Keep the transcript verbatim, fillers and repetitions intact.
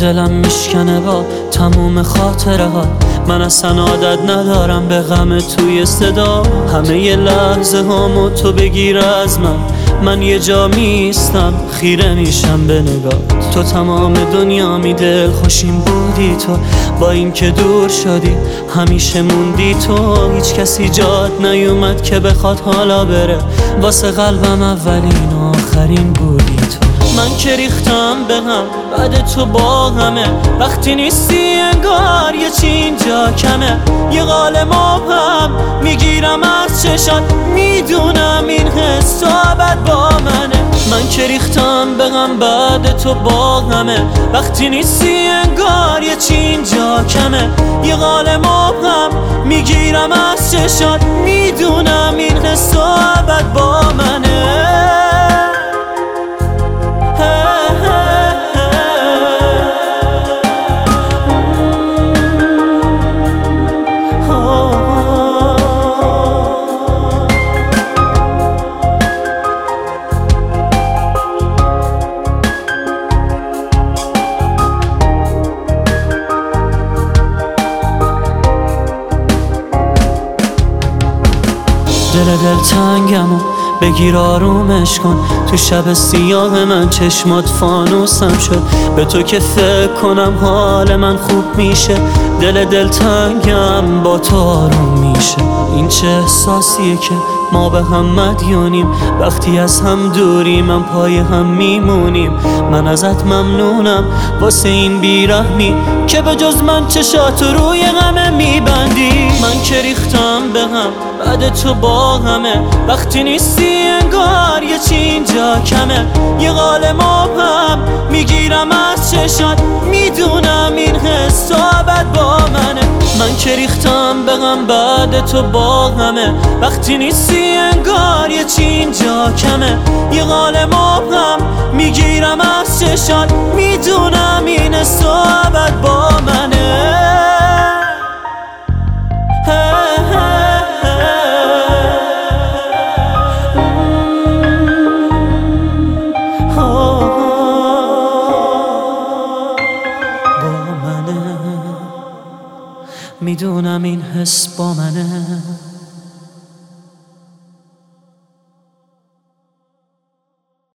دلم میشکنه با تموم خاطره ها. من اصلا عادت ندارم به غم توی صدا. همه ی لحظه هامو تو بگیر از من، من یه جا میستم خیره میشم به نگاه. تو تمام دنیا می دل خوشیم بودی، تو با این که دور شدی همیشه موندی. تو هیچ کسی جات نیومد که بخواد حالا بره، واسه قلبم اولین و آخرین بودی تو. من که ریختم به هم بعد تو با همه، وقتی نیستی انگار یه چی اینجا کمه. یه قال مبهم میگیرم از چشات، میدونم این حس تو ابد با منه. من که ریختم به غم بعد تو با همه، وقتی نیستی انگار یه چی اینجا کمه. یه قال مبهم میگیرم از چشات، میدونم این حس تو ابد با منه. دل دل تنگمو بگیر آرومش کن، تو شب سیاه من چشمات فانوسم شد. به تو که فکر کنم حال من خوب میشه، دل دل تنگم با تو آروم میشه. این چه احساسیه که ما به هم مدیونیم، وقتی از هم دوریم من پای هم میمونیم. من ازت ممنونم واسه این بیرحمی که به جز من چشاتو روی غمه میبندی. من که ریختم به هم بعد تو با همه، وقتی نیستی انگار یه چی اینجا کمه. یه قال مبهم میگیرم از چشات، میدونم این حس تو ابد با منه. من که ریختم به غم بعد تو با همه، وقتی نیستی انگار یه چی اینجا کمه. یه قال مبهم میگیرم از چشات، میدونم این حس تو ابد با منه. میدونم این حس با من